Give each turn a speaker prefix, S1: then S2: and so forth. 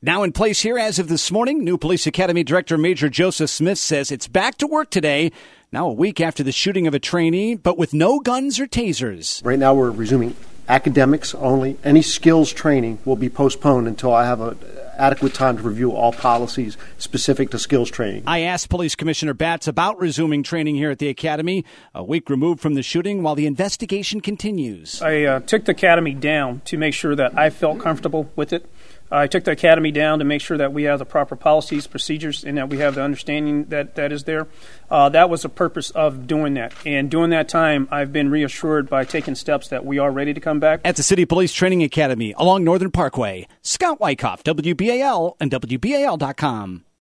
S1: Now in place here as of this morning, new Police Academy Director Major Joseph Smith says it's back to work today, now a week after the shooting of a trainee, but with no guns or tasers.
S2: Right now we're resuming academics only. Any skills training will be postponed until I have an adequate time to review all policies specific to skills training.
S1: I asked Police Commissioner Batts about resuming training here at the Academy, a week removed from the shooting while the investigation continues.
S3: I took the Academy down to make sure that I felt comfortable with it. I took the Academy down to make sure that we have the proper policies, procedures, and that we have the understanding that is there. That was the purpose of doing that. And during that time, I've been reassured by taking steps that we are ready to come back.
S1: At the City Police Training Academy along Northern Parkway, Scott Wyckoff, WBAL and WBAL.com.